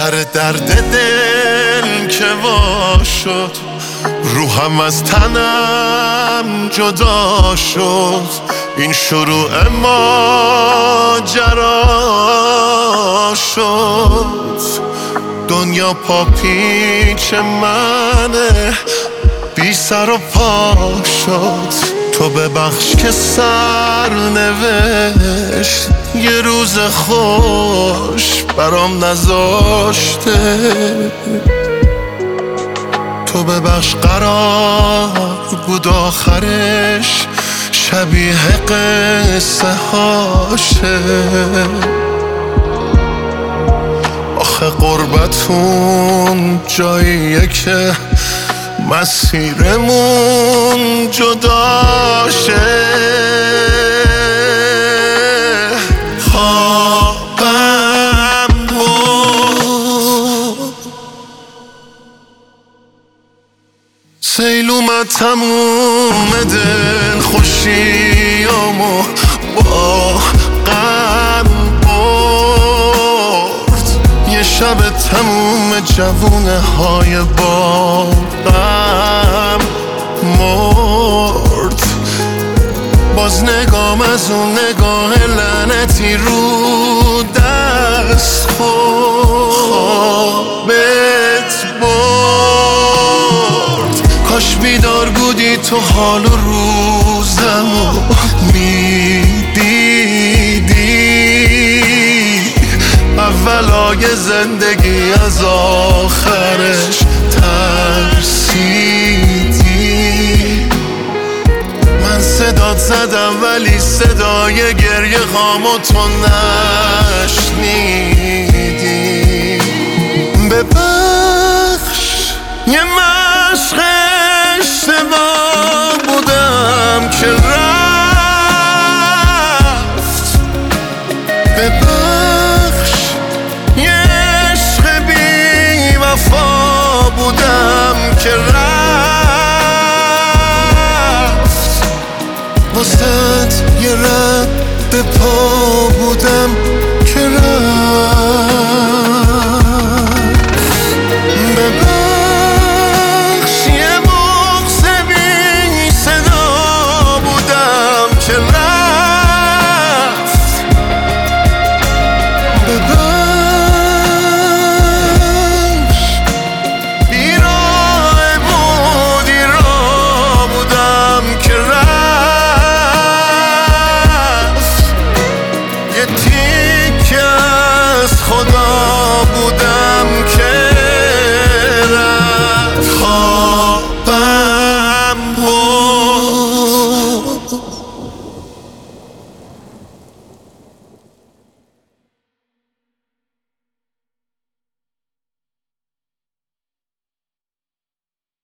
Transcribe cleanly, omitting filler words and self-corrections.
سر درد دل که وا شد، روحم از تنم جدا شد. این شروع ماجرا شد. دنیا پا پیچ منه، بی سر و پا شد. تو ببخش که سرنوشت یه روز خوش برام نذاشته. تو ببخش قرار بود آخرش شبیه قصه هاشه. آخه قربتون جاییه که مسیرمون جداشه. خوابم بود سیل اومد تموم دل خوشیامو با غم برد. یه شب تموم جوونه های باغم مرد. باز نگام از اون نگاه لعنتی رو دست خوابت برد. کاش بیدار بودی تو حال و روزمو میدیدی. اولای زندگی از آخرش ترسیدی. من صدات زدم ولی صدای گریه هامو تو نشنیدی. ببخش یه مشق اشتباه بودم که رفت. ببخش یه عشق بی وفا بودم که رفت. واسه یه رد پا بودم که رفت.